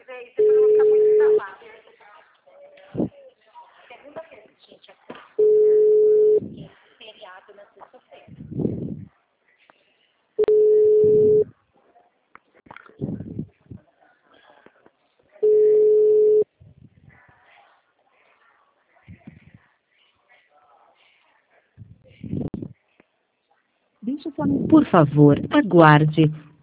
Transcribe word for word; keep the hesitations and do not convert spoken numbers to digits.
vez, depois eu vou ficar muito travada. Segunda-feira, gente, é feriado na sexta-feira. Por favor, aguarde.